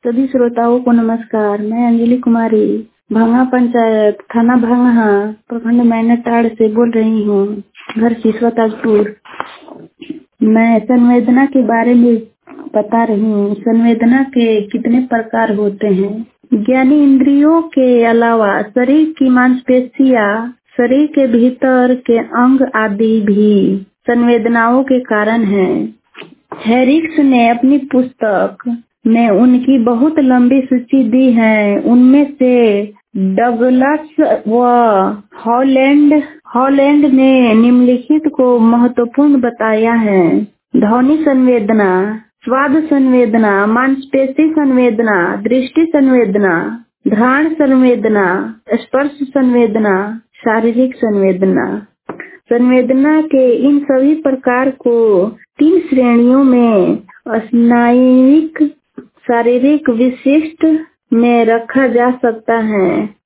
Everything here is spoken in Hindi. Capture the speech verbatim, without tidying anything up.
सभी श्रोताओं को नमस्कार। मैं अंजलि कुमारी भांगा पंचायत थाना भांगा प्रखंड मैनटाड़ से बोल रही हूँ, घर सिसवा ताजपुर। मैं संवेदना के बारे में बता रही हूँ। संवेदना के कितने प्रकार होते हैं। ज्ञानी इंद्रियों के अलावा शरीर की मांसपेशियां, शरीर के भीतर के अंग आदि भी संवेदनाओं के कारण हैं। हेरिक्स ने अपनी पुस्तक में उनकी बहुत लंबी सूची दी है। उनमें से डगलस व हॉलैंड हॉलैंड ने निम्नलिखित को महत्वपूर्ण बताया है। ध्वनि संवेदना, स्वाद संवेदना, मांसपेशी संवेदना, दृष्टि संवेदना, घ्राण संवेदना, स्पर्श संवेदना, शारीरिक संवेदना। संवेदना के इन सभी प्रकार को तीन श्रेणियों में स्नायुविक, शारीरिक, विशिष्ट में रखा जा सकता है।